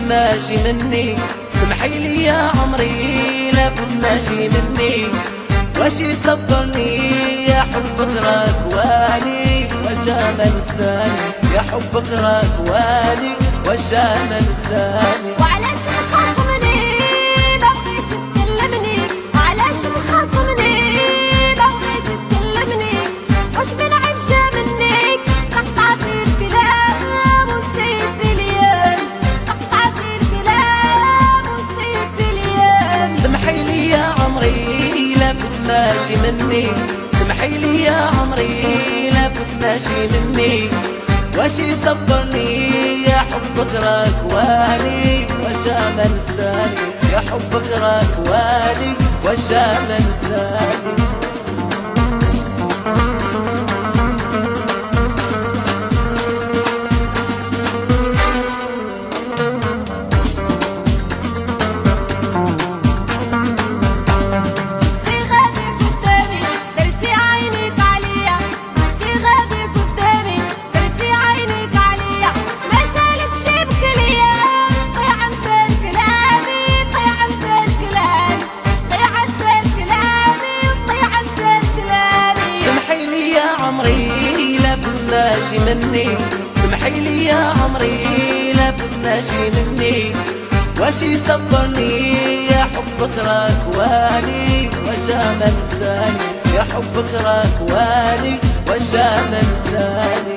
ماشي مني، سمحي لي يا عمري لابد ماشي مني، واش يصبرني يا حبك راكواني وجامل الثاني، يا حبك راكواني وجامل الثاني. وعلاش مخاصمني ما بغيت تكلمني، وعلاش مخاصمني ما بغيت تكلمني، واش من عيب جا منك قطعتي الكلام ونسيتي اليوم، قطعتي الكلام ونسيتي اليوم. سمحي لي يا عمري لابد ماشي مني، سمحي لي يا عمري لابد ماشي مني، واش يصبرني يا حبك راكواني وجامل الثاني، يا حبك راكواني وجامل الثاني. ماشي مني، سمحي لي يا عمري لابد ماشي مني، واش يصبرني يا حبك راكواني وجامل الثاني، يا حبك راكواني وجامل الثاني.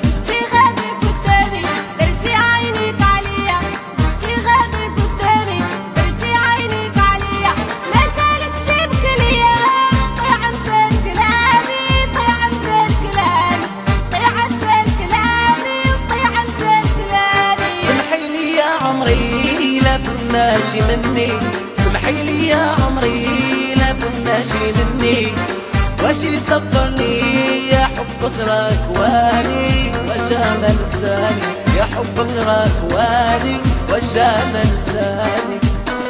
ماشي مني، سمحي لي يا عمري لابد ماشي مني، واش يصبرني يا حبك راكواني وجامل الثاني، يا حبك راكواني وجامل الثاني.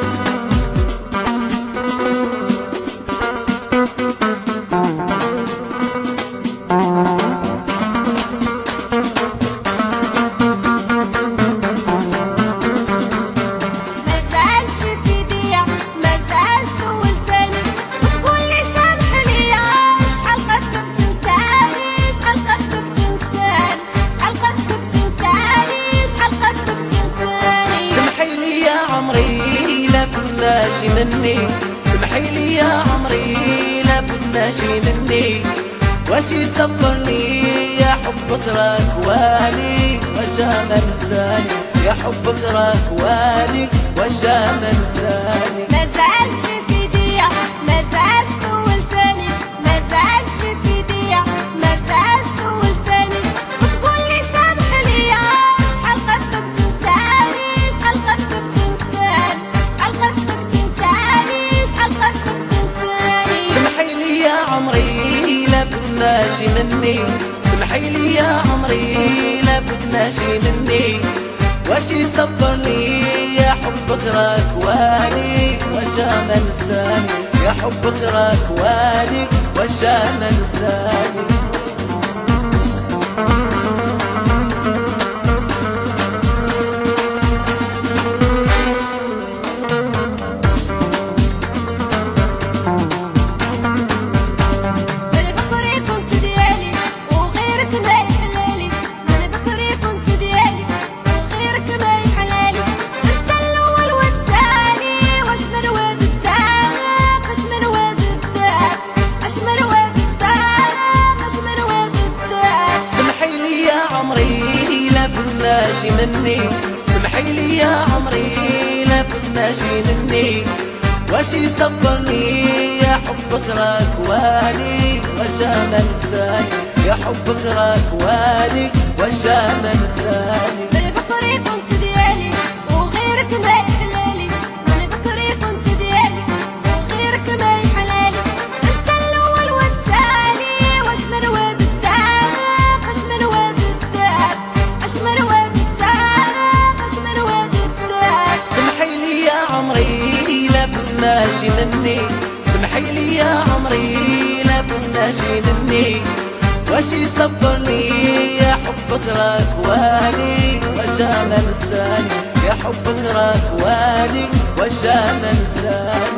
ماشي مني، سمحي لي يا عمري لابد ماشي مني، واش يصبرني يا حبك راكواني وجامل الثاني، يا حبك راكواني وجامل الثاني. ما زالش في ايديا ما زال سولتني، ما زالش في ايديا ما زال سولتني، وتقول لي سامح ليا شحال قدك تنساني، شحال قدك تنساني، شحال قدك تنساني، شحال قدك تنساني. سمحي لي يا عمري لابد ماشي مني، سمحي لي يا عمري لابد ماشي مني، واش يصبرني يا حبك راكواني وجامل الثاني، يا حبك راكواني وجامل الثاني. ماشي مني، سمحي لي يا عمري لابد ماشي مني، واش يصبرني يا حبك راكواني وجامل الثاني، يا حبك راكواني وجامل الثاني. من بكري كنت ديالي وغيرك ما يحلالي، من بكري كنت ديالي وغيرك ما يحلالي، انت الاول والثاني، واش من واد الدار اش من واد الدار، اش من واد الدار اش من واد الدار. سمحي لي يا عمري لابد ماشي مني، سمحي لي يا عمري لابد ماشي مني، واش يصبرني يا حبك راكواني وجامل الثاني، يا حبك راك وادي واش انا نساني.